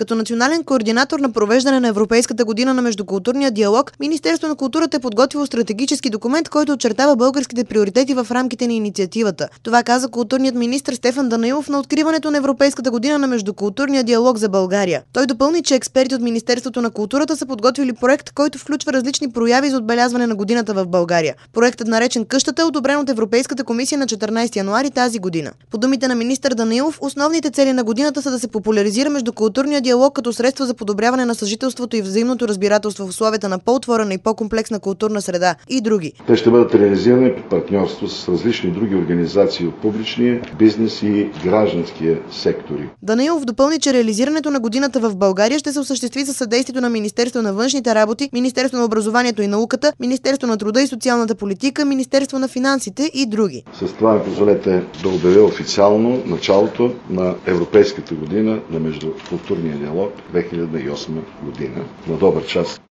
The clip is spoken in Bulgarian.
Като национален координатор на провеждане на Европейската година на междукултурния диалог, Министерството на културата е подготвило стратегически документ, който очертава българските приоритети в рамките на инициативата. Това каза културният министър Стефан Данаилов на откриването на Европейската година на междукултурния диалог за България. Той допълни, че експерти от Министерството на културата са подготвили проект, който включва различни прояви за отбелязване на годината в България. Проектът, наречен "Къщата", е одобрен от Европейската комисия на 14 януари тази година. По думите на министър Данаилов, основните цели на годината са да се популяризира междукултурния диалог като средство за подобряване на съжителството и взаимното разбирателство в условията на по-отворена и по-комплексна културна среда и други. Те ще бъдат реализирани в партньорство с различни други организации от публичния, бизнес и гражданския сектори. Данаилов допълни, че реализирането на годината в България ще се осъществи със съдействието на Министерство на външните работи, Министерство на образованието и науката, Министерство на труда и социалната политика, Министерство на финансите и други. С това ми позволете да обявя официално началото на Европейската година на междукултурния диалог 2008 година. На добър час!